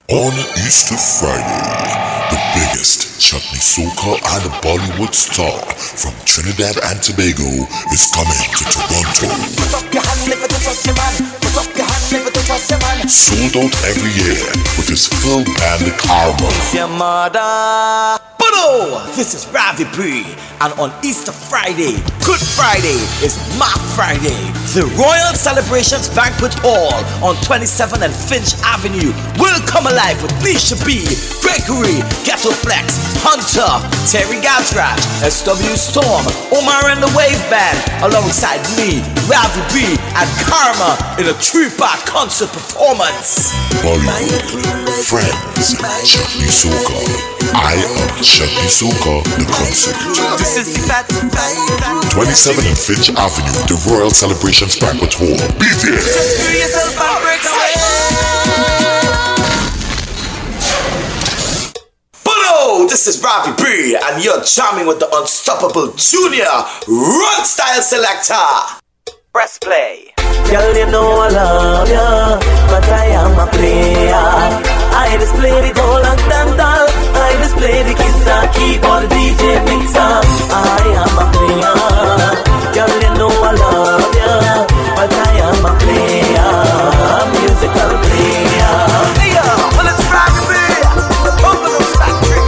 On Easter Friday, the biggest chutney soca and Bollywood star from Trinidad and Tobago is coming to Toronto. Put up your hand if it's trust your man. Put up your hand if it's trust your man. Sold out every year with his full band Karma. It's your mother. But oh, this is Ravi Bree, and on Easter Friday, Good Friday is my Friday. The Royal Celebrations Banquet Hall on 27th and Finch Avenue will come alive with Nisha B, Gregory, Ghetto Flex, Hunter, Terry Gazraj, SW Storm, Omar and the Wave Band, alongside me, Ravi B, and Karma in a three-part concert performance. Bollywood, Friends, Chutney Soca. I am Chutney Soca, the concert. This is the fat 27th and Finch Avenue, the Royal Celebrations Banquet Hall. Be there. Just do yourself and break away. Hello, this is Ravi Bree, and you're jamming with the unstoppable Junior Run Style Selector. Press play. Girl, you know I love ya, but I am a player. I display the gold and dandal, I display the guitar, keyboard, DJ mixer. I am a player. Girl, you know I love ya, but I am a player, a musical player. Hey yo, well it's Ravi Bree, the Bungalows Factory.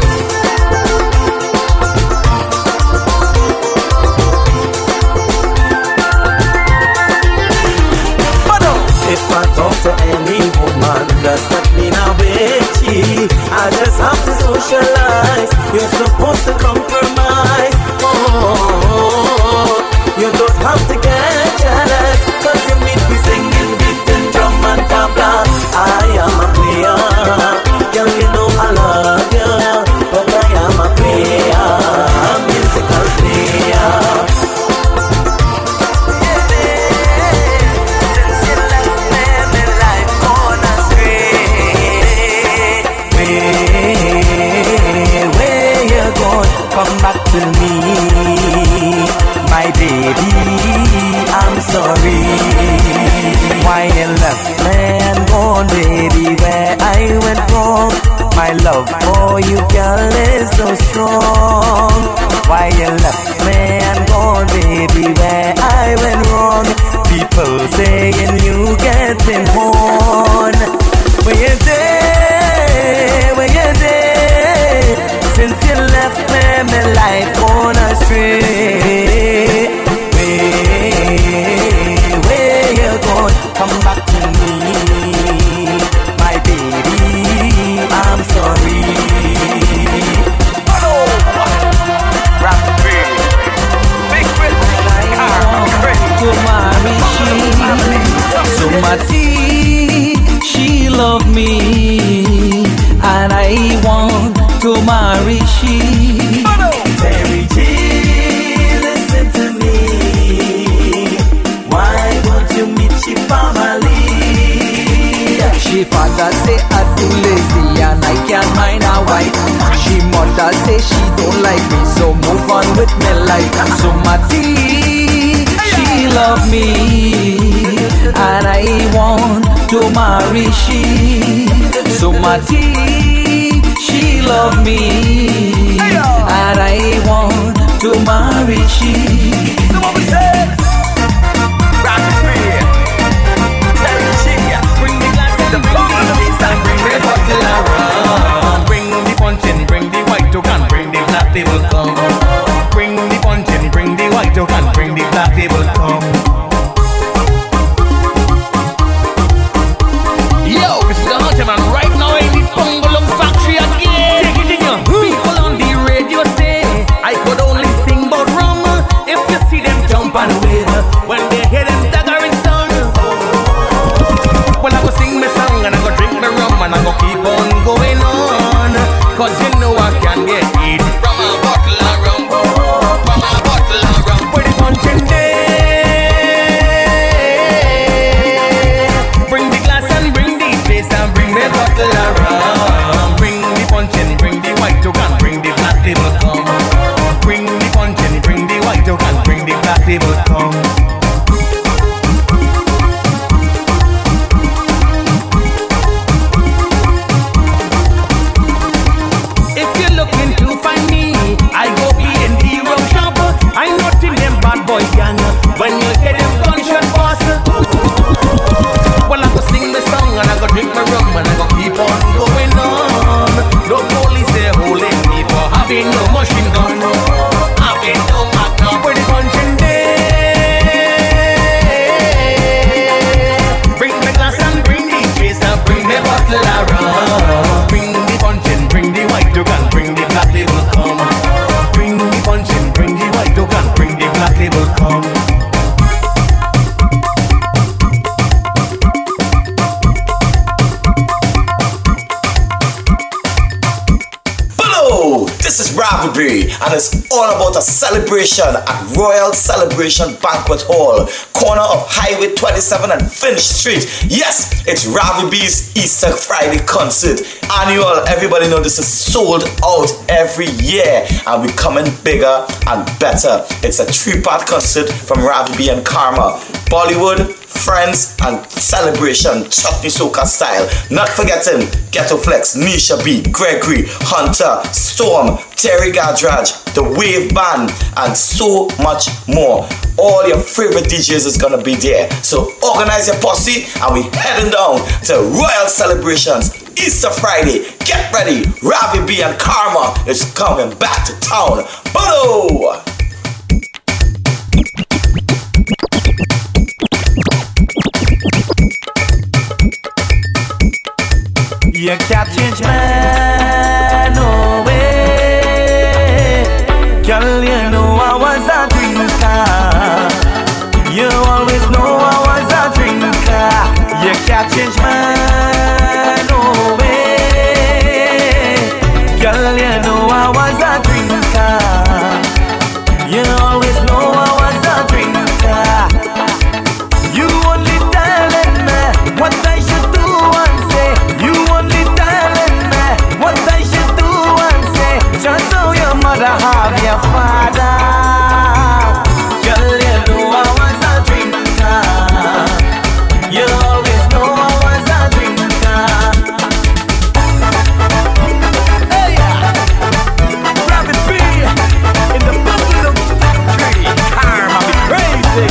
If I talk to any woman, does that mean I'm bitchy? I just have to socialize. You're supposed to compromise. Oh, you don't have to get jealous, cause you meet me singing beat and drum and tabla. I am a player. Girl, you know I love you, but I am a player, a musical player. Come back to me, my baby, I'm sorry. Why you left me and gone, baby, where I went wrong? My love for you, girl, is so strong. Why you left me and gone, baby, where I went wrong? People saying you getting on. Where you there, where you there? Since you left me, my life on a stray. Where you going? Come back to me, my baby, I'm sorry. Hello, Ravi Bree, Big Red, to marry she loved me, and I want to marry she. Mary G, listen to me. Why won't you meet she family? She father say I too lazy and I can't mind her wife. She mother say she don't like me, so move on with my life. So Mati, she love me, and I want to marry she. So Mati, she love me, and I want to marry she. So what we say? Ravi Bree, Terry G, bring the glass and the Bungalows and bring the bottle around. Bring the punching, bring the white token, bring the black table come. Bring the punching, bring the white token, bring the black table come. Yo, this is the Hunter Man right now in the Bungalow Factory again. Take it in your people on the radio say I could only sing but rum if you see them jump and wave when they hear them daggering song. Well, I go sing my song and I go drink my rum and I go keep on going on, cause you know I can get it from a bottle of rum, from a bottle of rum. Where the punching day, bring the glass and bring the face and bring the bottle of rum. Bring the punching, bring the white token, bring the black table come. Bring the punching, bring the white token, bring the black table come. is Ravi B, and it's all about a celebration at Royal Celebration Banquet Hall, corner of Highway 27 and Finch Street. Yes, it's Ravi B's Easter Friday concert. Annual, everybody know this is sold out every year, and we're coming bigger and better. It's a 3-part concert from Ravi B and Karma. Bollywood, Friends, and Celebration, Chutney Soca style. Not forgetting Ghetto Flex, Nisha B, Gregory, Hunter, Storm, Terry Gadraj, The Wave Band, and so much more. All your favorite DJs is gonna be there. So organize your posse, and we heading down to Royal Celebrations Easter Friday. Get ready, Ravi B and Karma is coming back to town. Bodo! You can't change man, no way. Girl, you know I was a drinker. You always know I was a drinker. You can't change man, no way. Girl, you know I was a drinker. You always know I was a drinker. You only telling me what I should do and say. You only telling me what I should do and say. Just so your mother have your father. Girl, you know I was a drinker. You always know I was a drinker. Hey, Rabbit B in the Buffalo factory. Karma be crazy.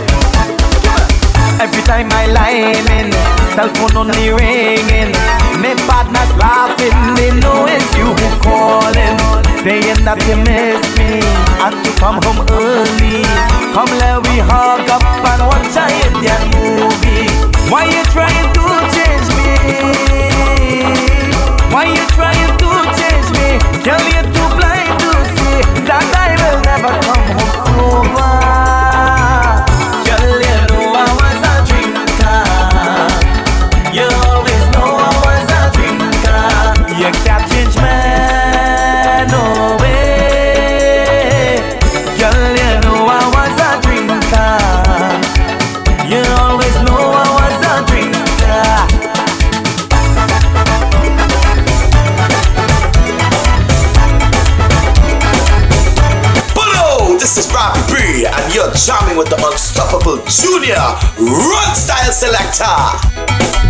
Every time I line in, cell phone only ringing. My partners laughing, they know it's you who calling, saying that you miss me and to come home early. Come let we hug up and watch a Indian movie. Why you trying to change me? Why you trying to change me? Girl, you're too blind to see that I will never come home sober. Girl, you know I was a drinker. You always know I was a drinker. You can't change me, no way. Girl, you know I was a drinker. You always know I was a drinker. Hello, this is Ravi B, and you're jamming with the unstoppable Junior Run Style Selector.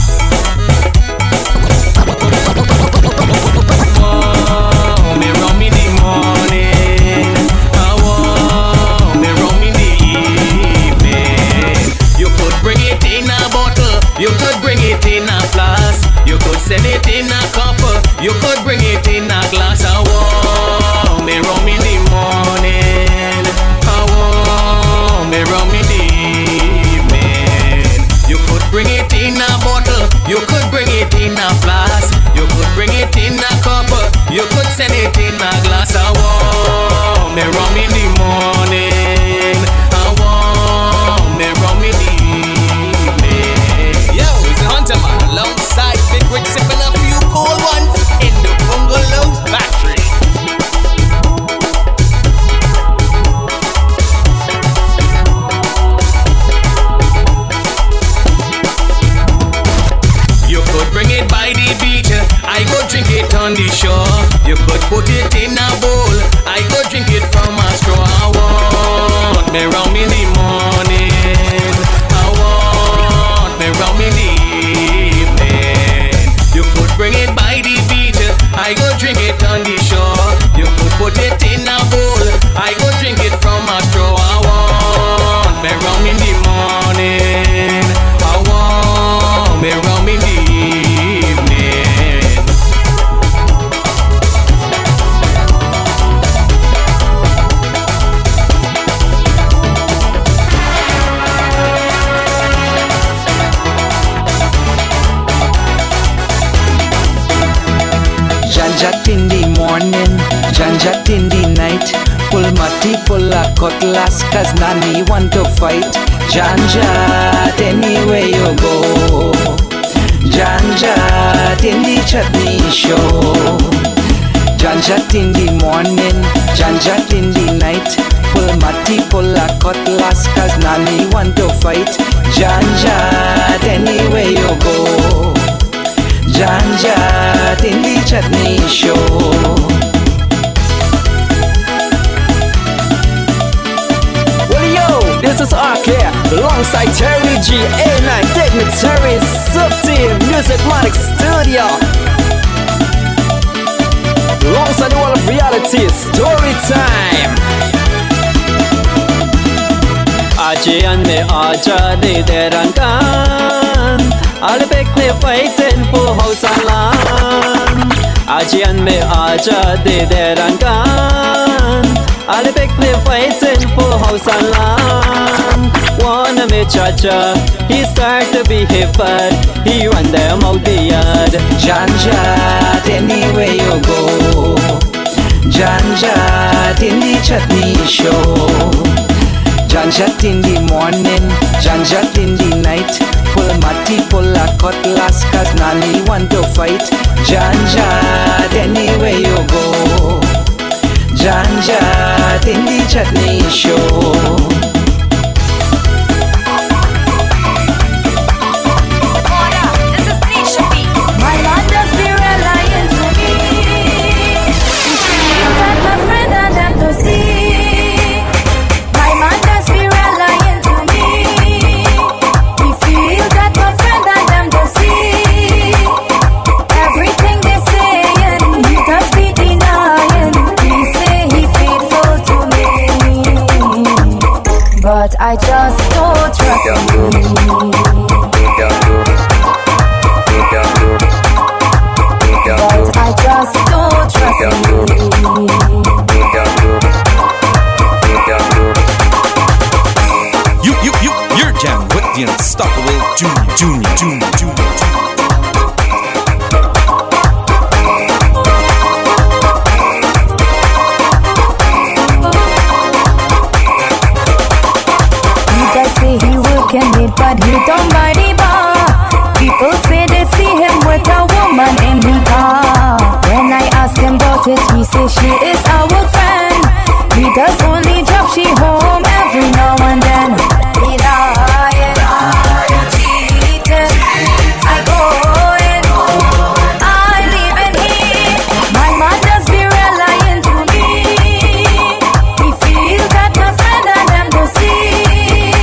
Me rum in the morning, I want me rum in the evening. You could bring it in a bottle, you could bring it in a flask, you could send it in a cup, you could bring it in a glass. I want me rum in the morning, I want me rum in the evening. You could bring it in a bottle, you could bring it in a flask, you could bring it in a cup, you could send it in a glass. I want me rum in the morning, I want me rum in the evening. Yo, it's the Hunter Man alongside Big Rick, sipping a few cold ones in the Bungalow Factory. You could bring it by the beach, I go drink it on the shore. You could put it in a bowl, I go drink it from a straw. I want me rum in the morning, I want me rum in the evening. You could bring it by the beach, I go drink it on the shore. You could put it in a bowl, I go drink it from a straw. I want me rum in the morning, I want me rum in the evening. Janjat in the morning, janjat in the night. Pull mati, pull a cutlass, cause nani want to fight. Janjat anywhere you go. Janjat in the chutney show. Janjat in the morning, janjat in the night. Pull mati, pull a cutlass, cause Nani want to fight. Janjat anywhere you go, janjat in the chutney show. This is RK alongside Terry G, A9 Dignitary, Subteam, Musicmatic Studio. Alongside the world of reality, story time. Ajian me aja de derankan, albek ne fighten po hausalan. Ajian me aja de derankan, albek ne fighten po hausalan. Wanna me cha-cha, he start to behave bad, he run them out the yard. Janjat anywhere you go, janjat in the chutney show. Janjat in the morning, janjat in the night. Pull mati, pull a cutlass, cause Nani want to fight. Janjat anywhere you go, janjat in the chutney show. But I just don't trust him. But I just don't trust him. You're jamming with the unstoppable Junior. But he don't buy the bar. People say they see him with a woman in the car. When I ask him about it, he says she is our friend. He does only drop she home every now and then. He lying, cheating, I go in, I leave in here. My man just be relying to me. He feel that my friend and them go see.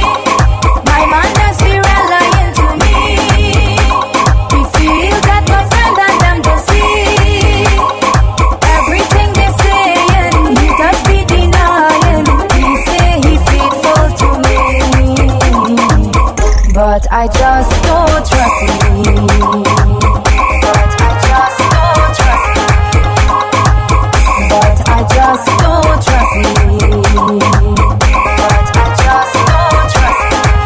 But I just don't trust him. But I just don't trust him. But I just don't trust him. But I just don't trust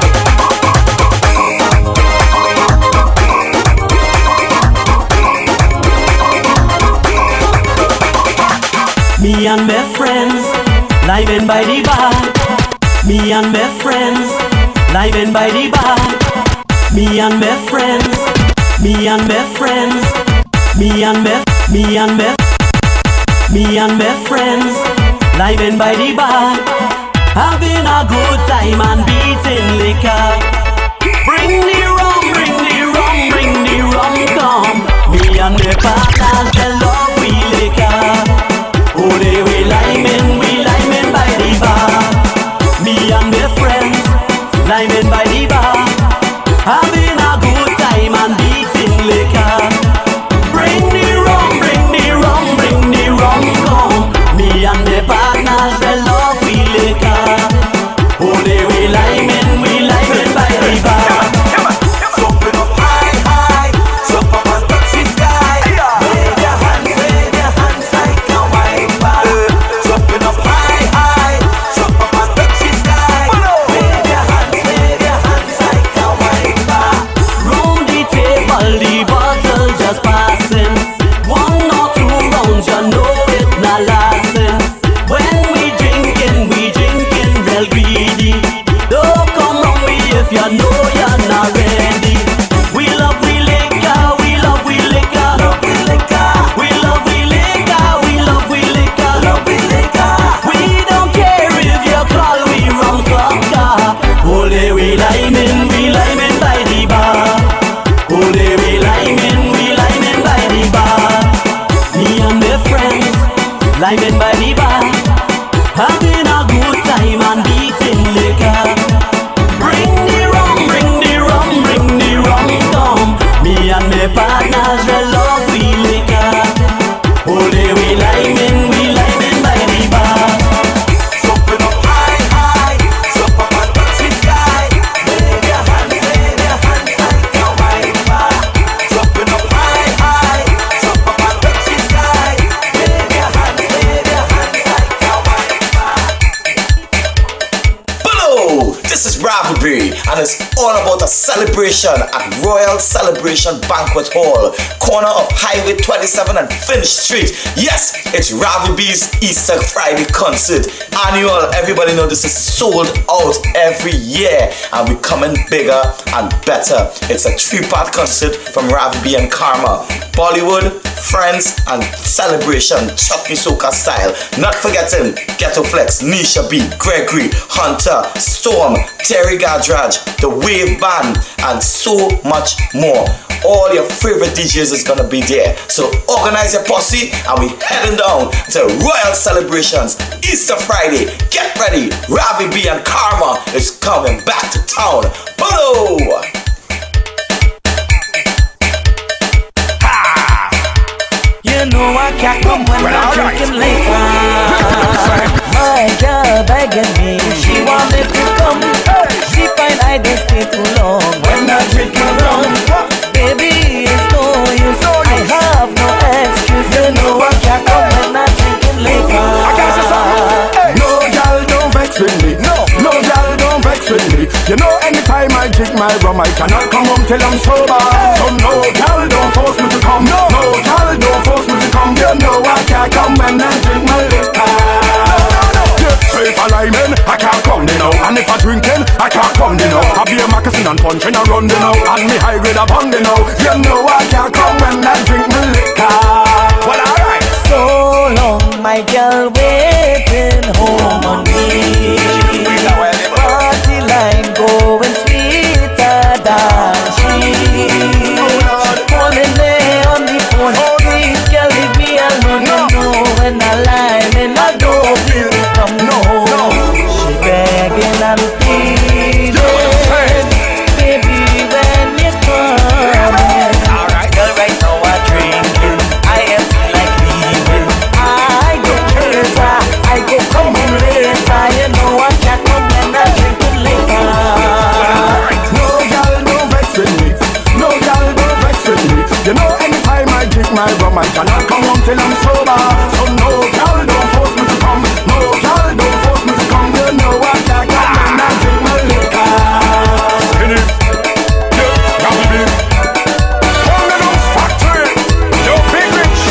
him. Me and my friends, living by the bar. Me and my friends, living by the bar. Me and my friends, me and my friends, me and my friends, living by the bar, having a good time and beating liquor. Bring the rum, bring the rum, bring the rum, come. Me and my partners, they love we liquor. Oh, they we liming by the bar. Me and my friends, liming by the bar, having a good time and beating liquor. Bring the rum, bring the rum, bring the rum, come. Me and the partners, they love we liquor. Oh, they we liming by the bar. Jumping up high, jump up and touch the sky. Wave your hands like a white ball. Ravi Bree, and it's all about a celebration at Royal Celebration Banquet Hall, corner of Highway 27 and Finch Street. Yes, it's Ravi B's Easter Friday concert. Annual, everybody know this is sold out every year, and we're coming bigger and better. It's a 3-part concert from Ravi B and Karma. Bollywood, Friends, and Celebration, Chutney Soca style. Not forgetting Ghetto Flex, Nisha B, Gregory, Hunter, Storm, Terry Gadraj, The Wave Band, and so much more. All your favorite DJs is gonna be there. So organize your posse, and we heading down to Royal Celebrations Easter Friday. Get ready, Ravi B and Karma is coming back to town. Hello! You know I can't come when I'm drinking liquor. My girl begging me, she wanted to come. She find I just stay too long when I'm drinking rum. Baby, it's no use, I have no excuse. You know I can't come when I'm drinking liquor. No girl don't vex with me. No girl don't vex with me. You know anytime I drink my rum, I cannot come home till I'm sober. So no girl don't force me to come. No girl don't force me to come. You know I can't come when I drink my liquor. So if I liming, I can't come, you know. And if I drinking, I can't come, you know. I be a moccasin and punching and run, you know. And me high grade a bong, you know. You know I can't come when I drink my liquor. Well, alright. So long, my girl waiting home on me. Party line going sweeter than she. Calling me on the phone, please girl leave me alone. You know when I lie, and I don't feel come no. She begging and pleading, baby when you come. Alright, girl, right now I'm drinking. I am like leaving. I don't care, I go come home later. You know I can't come when I'm drinking liquor. No girl don't vex with me. No girl don't vex with me. You know anytime I drink my rum, I cannot come home till I'm sober. So no girl don't force me to come. No girl don't force me to come. You know I can't come when I drink my liquor. Ravi B. From the Loose Factory, yo Big Rich.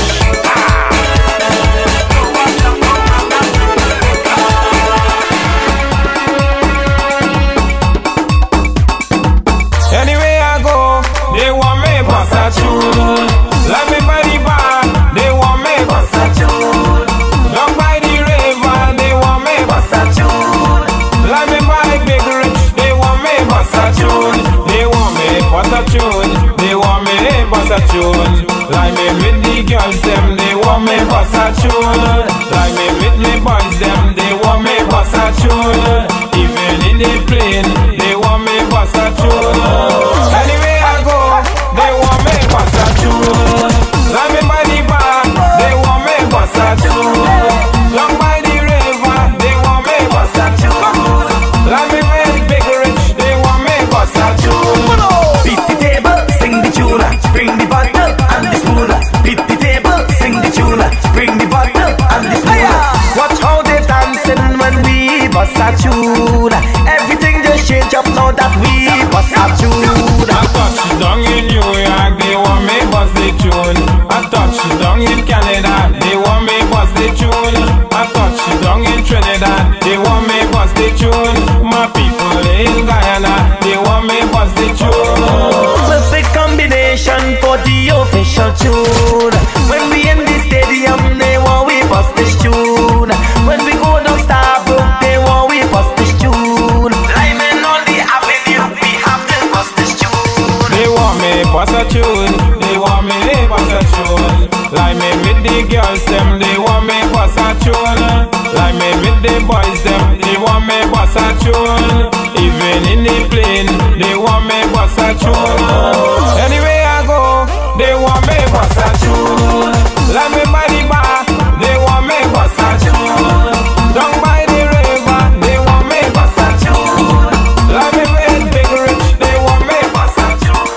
Anyway I go, they want me bust a tune. Like me by the bar, they want me bust a tune. Down by the river, they want me bust a tune. Like me by Big Rich, they want me bust a tune. They want me bust a tune. They want me bust a tune. Like me with the girls them, they want me bust a tune. Like me with the boys them, they want me bust a tune. Even in the plane, they want me bust a tune. Anyway I go, they want me bust a tune. Like me by the bar, they want me bust a tune. Long by the river, they want me bust a tune. Like me with Big Rich, they want me bust a tune. Beat the table, sing the tune, bring the bottle and the spoon. Beat the table, sing the tune, bring the bottle and the spoon. Watch how they dancing when we bust a tune. Everything just change up now that we bust a tune. I touch down in New York, they want me bust the tune. I touch down in Canada, they want me bust the tune. I touch down in Trinidad, they want me bust the tune. My people in Guyana, they want me bust the tune. Perfect combination for the official tune. When we in the stadium, they want we bust this tune. When we go down Starbrook, they want we bust this tune. Lyman on the avenue, we have to bust this tune. They want me bust a tune, they want me bust a tune. Like me with the girls them, they want me bust a tune. Like me with the boys them, they want me bust a tune. Even in the plane, they want me bust a tune. Anyway I go, they want me bust a tune. Like me by the bar, they want me bust a tune. Down by the river, they want me bust a tune. Like me with Big Rich, they want me bust a tune.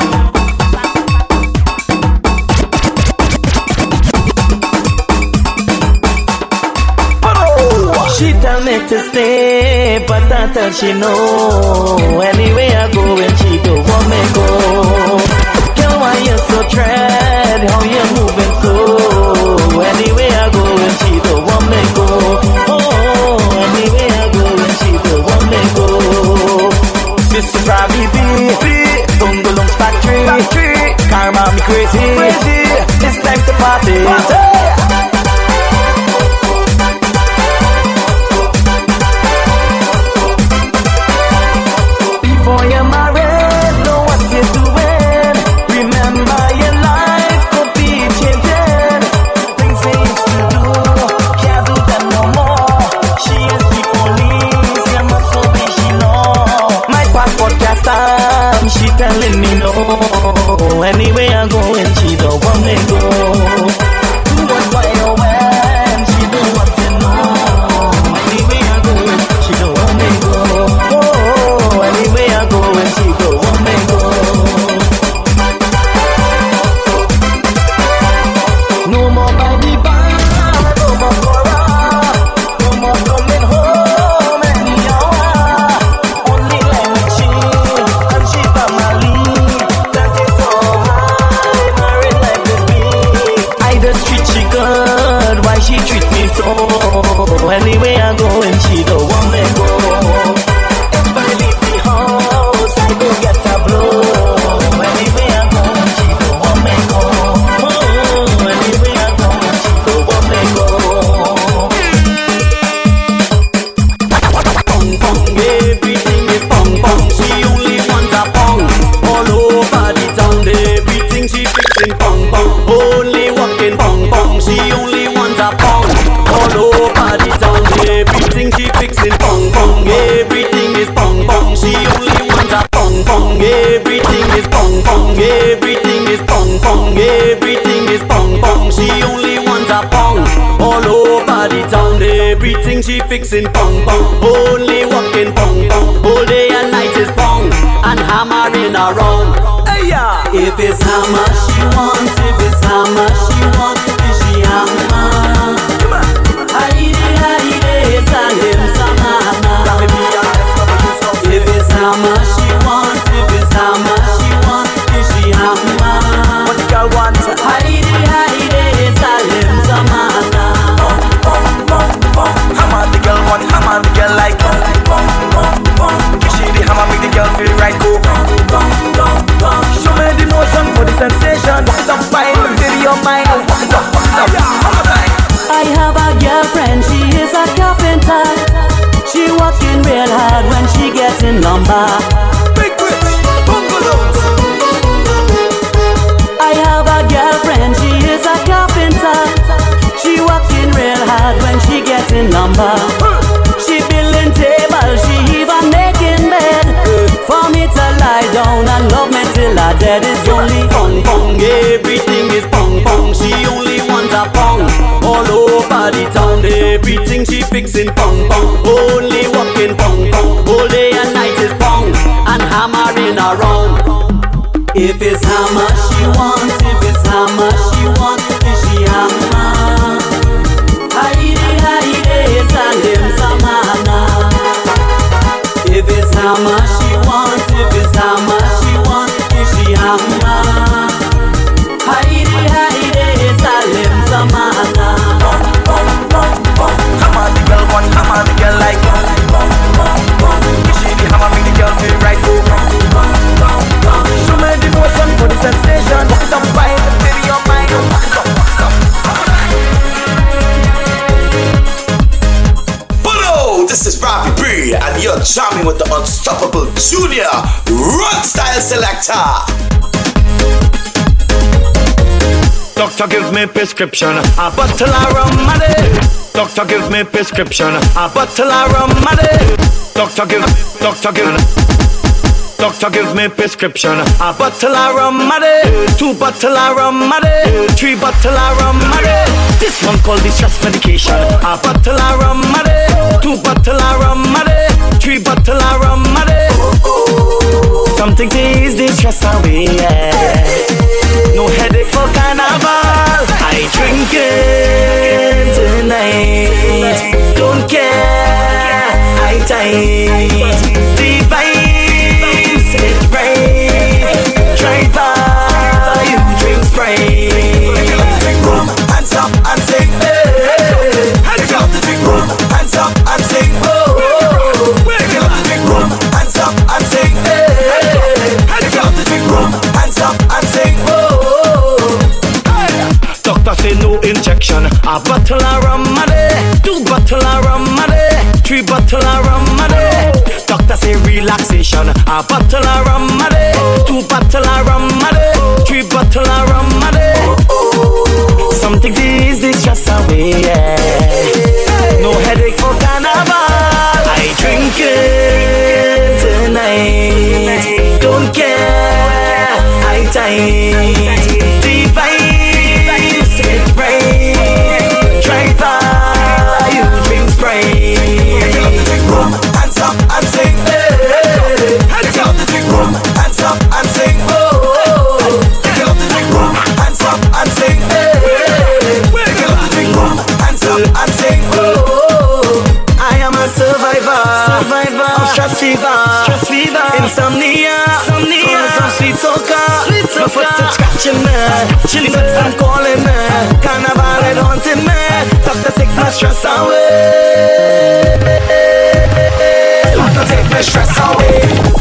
She tell me to stay, but I tell she no. Anyway I go and she don't want me go. Girl, why you so tread? How you moving so? Anyway I go and she don't want me go. Oh, anyway I go and she don't want me go. This is Ravi B, Bungalows Factory, Karma me crazy. It's time to party. Before you're married, know what you're doing. Remember your life could be changing. Things they used to do, can't do them no more. She is the police, you must obey she know. My passport can't stand, she telling me no. Anyway I go and she don't want me go. Do what why or when, she don't want to know. Anyway I go and she don't want me go. Oh, anyway I go and she don't want me go. No more by the bar, no more Cora, no more coming home any hour. Only let me chill and she family. That is all high, married like this big. I just treat she good, why she treat me so? Anyway I go and she don't want me go. If I leave the house, I go get a blow. Anyway I go and she don't want me go. Oh, anyway I go and she don't want me go. Pong pong, everything is pong pong. She only wants a pong. All over the town, everything she fixing pong pong. Only walking pong pong. She only wants a pong. All over the town, everything she fixing pong pong. Everything is pong pong. She only wants a pong pong. Everything is pong pong. Everything is pong pong. Everything is pong pong. She only wants a pong. All over the town, everything she fixing pong pong. Only walking pong pong. All day and night is pong and hammering around. If it's hammer she wants, if it's hammer she wants, if she hammer. Haide, Salim Samana. If it's hammer she wants, if it's hammer she wants, if she hammer. What the girl wants? Haide, Salim Samana. Hammer the girl want, hammer the girl like. She the hammer make the girl feel right go. Show me the motion for the sensation. Walk it up fine, into your mind. Walk it up, hammer time. I have a girlfriend, she is a carpenter. She working real hard when she gets in lumber. Big rich, bungalows. I have a girlfriend, she is a carpenter. She working real hard when she gets in lumber. She building tables, she even making bed. For me to lie down and love me till I dead is only pong pong. Everything is pong pong. She only wants a pong. All over the town, everything she fixing pong pong. Only walking pong pong. All day and night is pong and hammering around. If it's hammer she wants, if it's hammer she wants, if she hammer. Haide, Salim Samana. If it's hammer she wants, if it's hammer she wants, if she hammer. Haide, Salim Samana. Hammer the girl want, hammer the girl like. She the hammer make the girl feel right go. Show me the motion for the sensation. Walk it up fine, into your mind. Walk it up. This is Ravi B, and you're jamming with the unstoppable Junior Rock Style Selector. Doctor give me prescription, a bottle of rum a day. Doctor give me prescription, a bottle of rum a day. Doctor give me prescription, a bottle of rum a day. 2 bottle of rum a day, 3 bottle of rum a day. This one called the stress medication, a bottle of rum a day. 2 bottle of rum a day, 3 bottle of rum a day. Something to ease the stress away, yeah. No headache for carnival. I drink it tonight. Don't care. tight. The vibes hit right. Driver, you drink Sprite. If you love to drink rum, hands up and sing. If you love to drink rum, hands up and sing. If you love to drink rum, hands up and sing. If you love to drink rum, hands up and sing. Doctor say no injection. A bottle of rum a day, 2 bottle of rum a day, 3 bottle of rum a day. Doctor say relaxation. A bottle of rum a day, 2 bottle of rum a day, 3 bottle of rum a day. Something to ease the stress away, yeah. No headache for carnival. I drink it tonight. Don't care, I tight. The vibes hit right. Driver, you drink Sprite. If you love to drink rum, hands up and sing. If you love to drink rum, hands up and sing. If you love to drink rum, hands up and sing. If you love to drink rum, hands up and sing. I am a survivor of stress fever, insomnia, cause of sweet soca. My foot is scratching me, I'm calling me. Carnival it haunting me. Doctor take my stress away. Doctor take my stress away.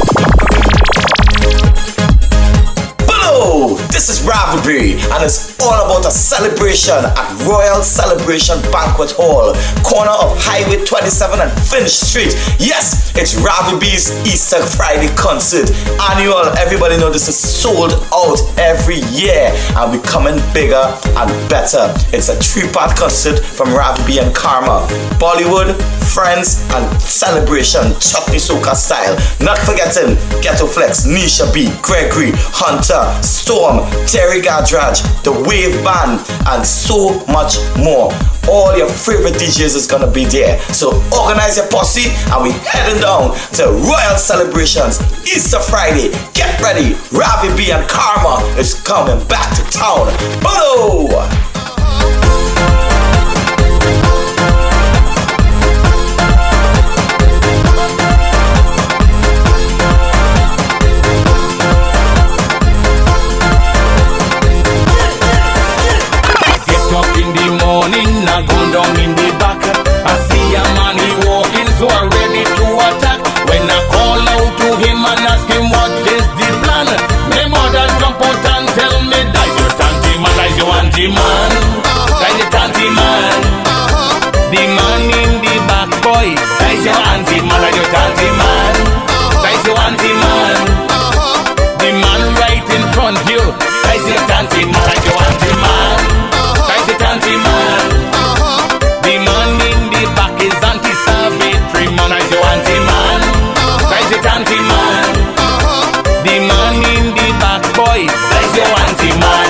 Hello, this is Ravi, and it's all about a celebration at Royal Celebration Banquet Hall, corner of Highway 27 and Finch Street. Yes, it's Ravi B's Easter Friday concert. Annual, everybody know this is sold out every year, and we're coming bigger and better. It's a 3-part concert from Ravi B and Karma. Bollywood, Friends, and Celebration, Chutney Soca style. Not forgetting Ghetto Flex, Nisha B, Gregory, Hunter, Storm, Terry Gadraj, The Wave Band, and so much more. All your favorite DJs is gonna be there. So organize your posse and we heading down to Royal Celebrations Easter Friday. Get ready, Ravi B and Karma is coming back to town. Hello! I go down in the back. I see a man, he walking, so I'm ready to attack. When I call out to him and ask him what is the plan, my mother jump out and tell me that your tanty man, that your auntie man, that your tanty man. The man in the back, boy, that your auntie man, that your tanty man, that your auntie man. The man right in front of you, that your tanty man, that your auntie man, that your tanty man. The man in the back is anti-Savitri man, is your anti-man, is your anti-man. The man in the back, boy, is your anti-man.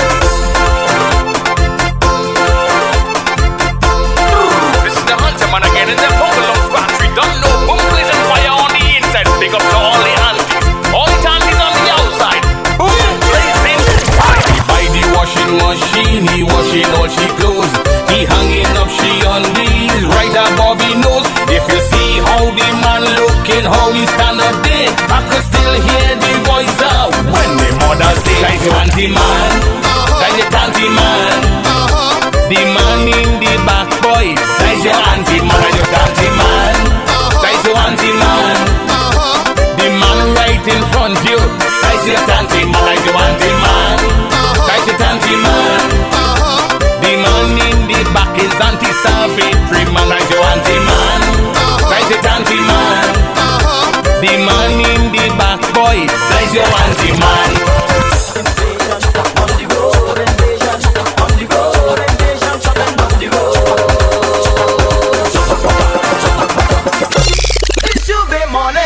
This is the Hunter man again in the Bungalow Factory. Don't know, boom, blazing fire on the inside. Big up to all the aunties, all the aunties on the outside. Boom, blazing fire. By the washing machine, he washing all she clothes. He hanging up she on these right above his nose. If you see how the man looking, how he stand up there, I could still hear the voice out when the mother say, that's your auntie man, that's your auntie man. The man in the back, boy, that's your auntie man, that's your auntie man, that's your auntie man. The man right in front of you, that's your auntie man, that's your auntie man, that's your auntie man. The man in the back is anti-Savitri man, like your anti-man, like your anti-man. The man in the back, boy, like your anti-man. On the road, invasion, on the road, invasion, on the road. It should be morning.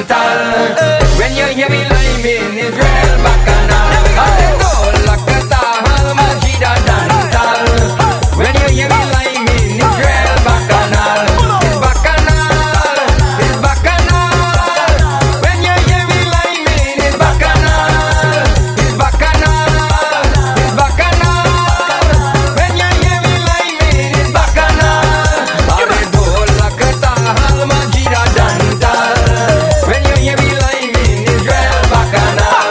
Dantal. When you hear me live in Israel Bacchanal, Lakata Majida Dantal. When you hear me live in Israel Bacchanal, it's Bacchanal, it's Bacchanal. When you hear me live in it's Bacchanal, it's Bacchanal, it's Bacchanal. When you hear me live in it's Bacchanal, Lakata Majida Dantal. When you hear me live in Israel Bacchanal.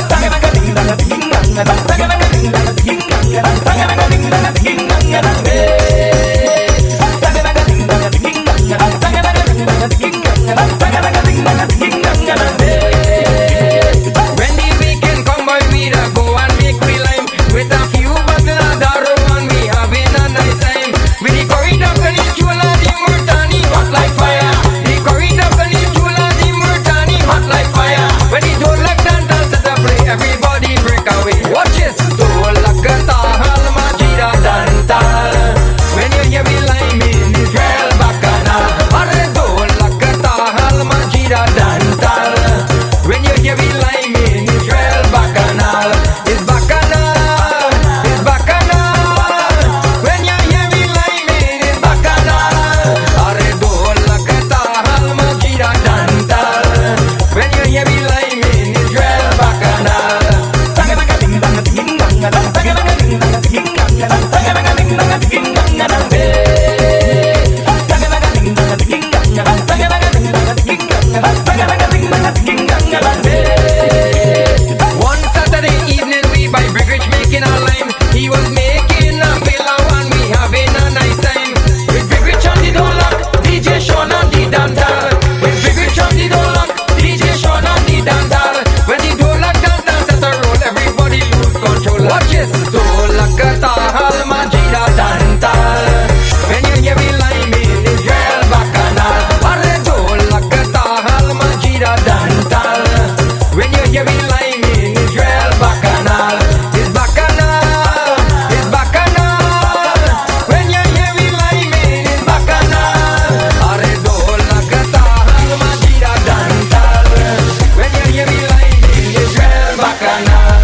When the weekend come by, we da go and make we lime with a few bottles of daru and we having a nice time. With the corridor and the chula, the Murtani hot like fire. The corridor and the chula, the Murtani hot like fire. When the door like Dantal set to play, everybody break away. Watch this, Lakata Majida Dantal. When you hear me lime in Israel Bacchanal, Lakata Majida Dantal. When you hear me lime in Israel Bacchanal, it's Bacchanal, it's Bacchanal. When you hear me lime in it's Bacchanal, Lakata Majida Dantal. When you hear me lime in Israel Bacchanal. One Saturday evening we by Brigridge making a line. He was making a pillow and we having a nice time. With Brigridge on the Dolak, DJ Sean on the Dantal. With Brigridge on the Dolak, DJ Sean on the Dantal. When the Dolak Dantal set a roll, everybody lose control. Watch this, Lakata Majida Dantal. When you hear me lime in Israel Bacchanal, Lakata Majida Dantal. When you hear me lime in Israel Bacchanal, it's Bacchanal, it's Bacchanal. When you hear me lime in it's Bacchanal, Lakata Majida Dantal. When you hear me lime in Israel Bacchanal.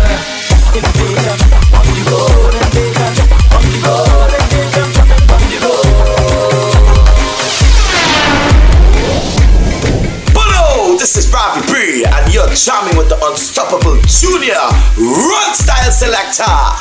This is Ravi Bree, and you're jamming with the unstoppable Junior Run Style Selector.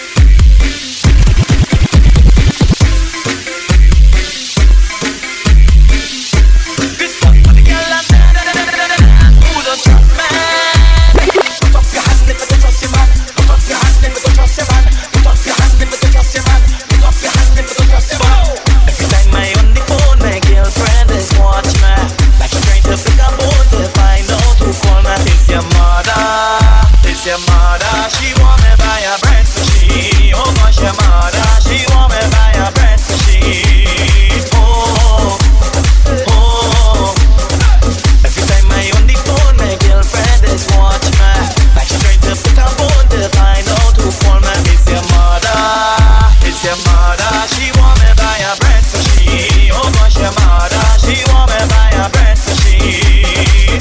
Your mother, she want me buy a bread machine. Oh gosh, your mother, she want me buy a bread machine. Oh, oh. Every time I on the phone, my girlfriend is watch me. Like she trying to pick a phone to find out who call me. It's your mother, it's your mother, she want me buy a bread machine. Oh gosh, your mother, she want me buy a bread machine.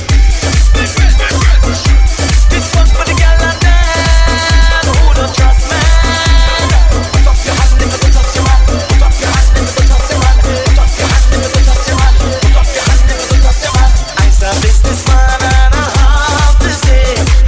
This one's for the girl and them who don't trust me. Put up your hand, never touch your man. Put up your hand, never touch your man. Put up your hand, never touch your man. Put up your hand, never touch your man. I'm a businessman and I have to say,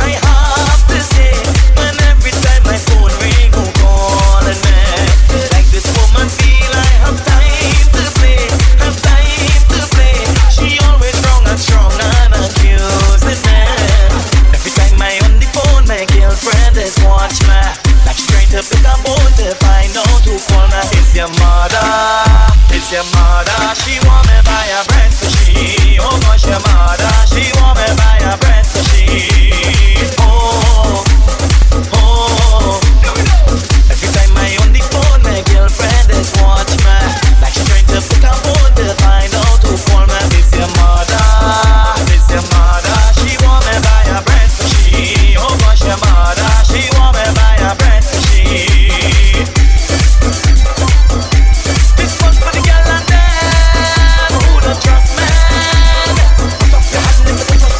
when every time my phone ring, who calling me? Like this woman feel I have time to play, have time to play. She always wrong and strong and accusing me. Every time I on the phone, my girlfriend is watch me. Like she trying to pick a phone to find out who call me. It's your mother, it's your mother. She want me buy a bread machine. Oh gosh, your mother, she want me buy a bread machine. Oh, oh. Every time I on the phone, my girlfriend is watch me. Like she trying to pick a phone to find out who call me. It's your mother, it's your mother. She want me buy a bread machine. Oh gosh, your mother, she want me buy a bread machine. This one's for the girl and them who don't trust me. Put up your hand, never touch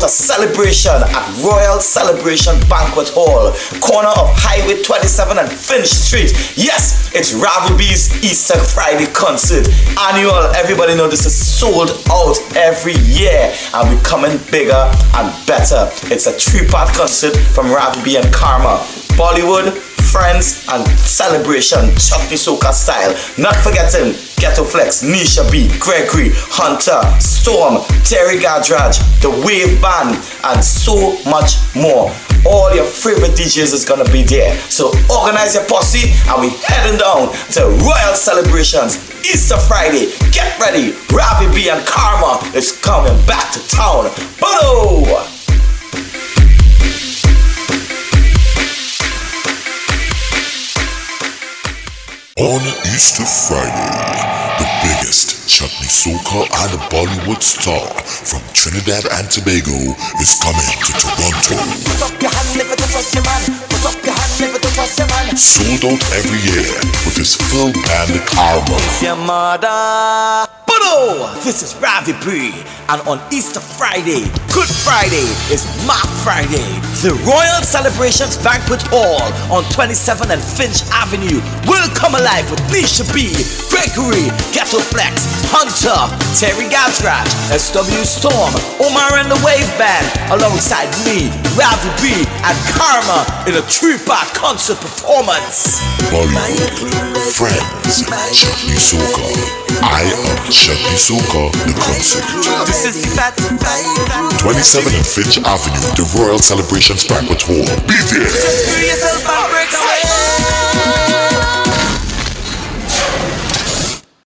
a celebration at Royal Celebration Banquet Hall, corner of Highway 27 and Finch Street. Yes, it's Ravi B's Easter Friday concert. Annual, everybody know this is sold out every year, and we're coming bigger and better. It's a 3-part concert from Ravi B and Karma. Bollywood, Friends, and Celebration, Chutney Soca style. Not forgetting Ghetto Flex, Nisha B, Gregory, Hunter, Storm, Terry Gadraj, The Wave Band, and so much more. All your favorite DJs is gonna be there. So organize your posse and we heading down to Royal Celebrations Easter Friday. Get ready, Ravi B and Karma is coming back to town. Bodo! On Easter Friday, the biggest Chutney Soca and Bollywood star from Trinidad and Tobago is coming to Toronto. Sold out every year with his full band Karma. This is Ravi B, and on Easter Friday, Good Friday is my Friday. The Royal Celebrations Banquet Hall on 27 and Finch Avenue will come alive with Nisha B, Gregory, Ghetto Flex, Hunter, Terry Gadraj, SW Storm, Omar and the Wave Band, alongside me, Ravi B, and Karma in a 3-part concert performance. Bollywood, Friends, Chutney Soca. I am Chutney Soca, the concert. This is that 27 and Finch Avenue, the Royal Celebrations Banquet Hall. Be there. Just free yourself and break away.